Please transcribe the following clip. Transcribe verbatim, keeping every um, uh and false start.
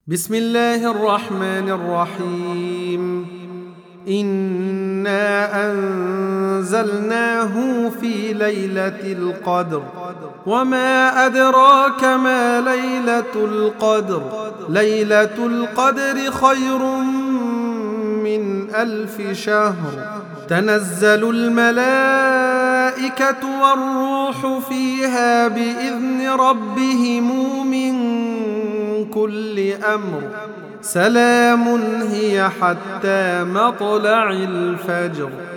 بسم الله الرحمن الرحيم إنا أنزلناه في ليلة القدر وما أدراك ما ليلة القدر ليلة القدر خير من ألف شهر تنزل الملائكة والروح فيها بإذن ربهم من كل أمر سلام هي حتى مطلع الفجر.